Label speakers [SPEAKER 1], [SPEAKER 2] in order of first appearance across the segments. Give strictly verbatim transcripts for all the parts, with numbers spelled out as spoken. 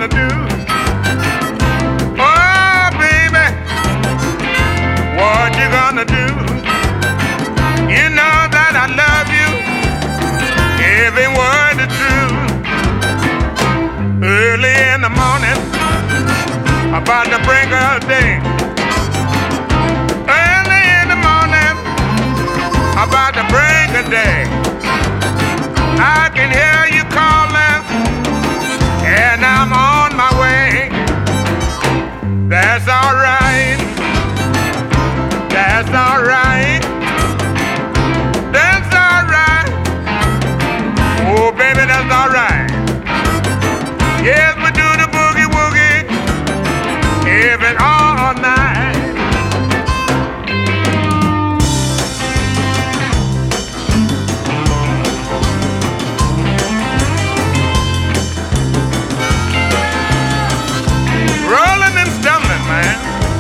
[SPEAKER 1] gonna do? Oh, baby, what you gonna do? You know that I love you, every word is true. Early in the morning, about to break of day. Early in the morning, about to break of day. I can hear you calling, and I'm on my way. That's alright, that's alright, that's alright. Oh, baby, that's alright. Yes, we do the boogie woogie, even all night. Rolling and stumbling, man.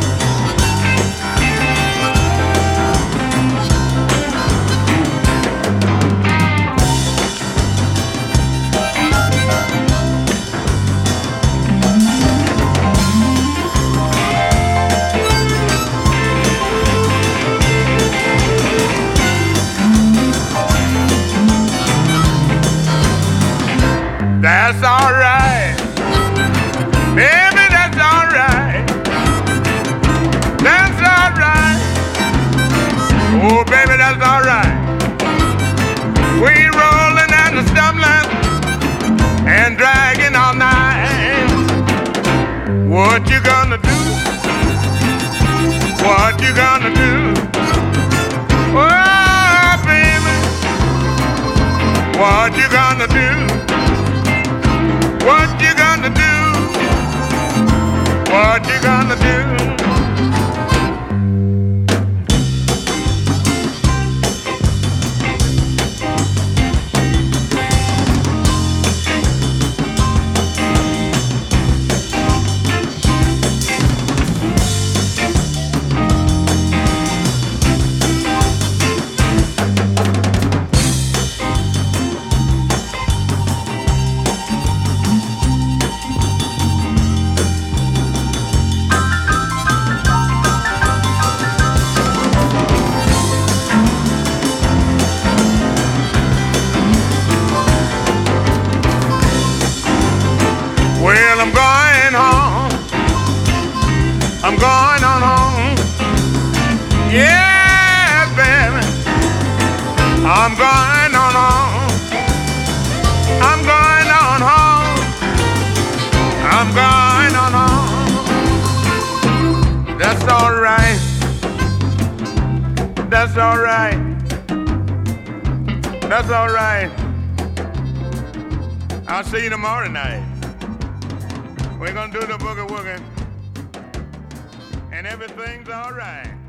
[SPEAKER 1] That's alright, baby, that's alright, that's alright, oh baby, that's alright. We rolling and stumbling and dragging all night. What you gonna do? What you gonna do? Oh baby, what you gonna do? What you gonna do? What you gonna do? Well, I'm going home, I'm going on home, yeah, baby, I'm going on home, I'm going on home, I'm going on home. That's alright, that's alright, that's alright. I'll see you tomorrow night. We're gonna do the boogie woogie, and everything's all right.